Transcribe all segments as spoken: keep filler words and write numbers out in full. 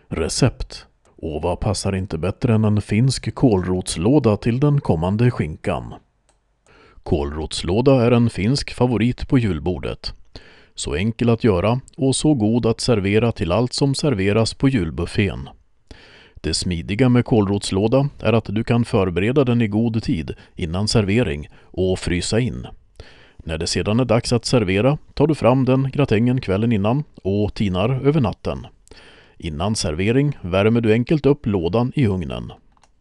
Recept. Och vad passar inte bättre än en finsk kålrotslåda till den kommande skinkan? Kålrotslåda är en finsk favorit på julbordet. Så enkel att göra och så god att servera till allt som serveras på julbuffén. Det smidiga med kålrotslåda är att du kan förbereda den i god tid innan servering och frysa in. När det sedan är dags att servera tar du fram den gratängen kvällen innan och tinar över natten. Innan servering värmer du enkelt upp lådan i ugnen.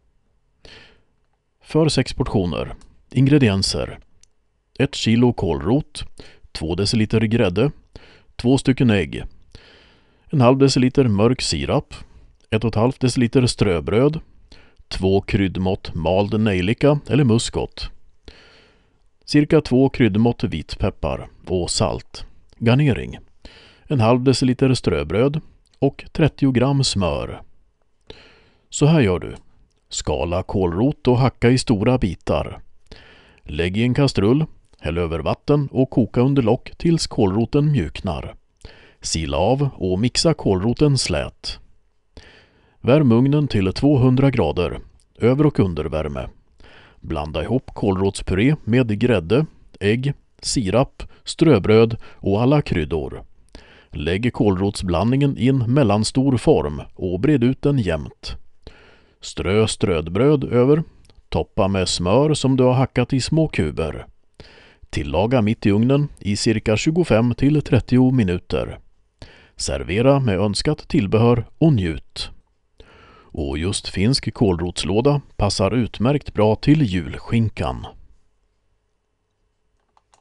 För sex portioner. Ingredienser: ett kilo kålrot, två deciliter grädde, två stycken ägg, en halv deciliter mörk sirap, ett och ett halvt deciliter ströbröd, två kryddmått mald nejlika eller muskot, cirka två kryddmått vitpeppar och salt. Garnering: en halv deciliter ströbröd och trettio gram smör. Så här gör du. Skala kålrot och hacka i stora bitar. Lägg i en kastrull, häll över vatten och koka under lock tills kålroten mjuknar. Sila av och mixa kålroten slät. Värm ugnen till tvåhundra grader, över- och undervärme. Blanda ihop kålrotspuré med grädde, ägg, sirap, ströbröd och alla kryddor. Lägg kålrotsblandningen i en mellanstor form och bred ut den jämnt. Strö strödbröd över. Toppa med smör som du har hackat i små kuber. Tillaga mitt i ugnen i cirka tjugofem till trettio minuter. Servera med önskat tillbehör och njut. Och just finsk kålrotslåda passar utmärkt bra till julskinkan.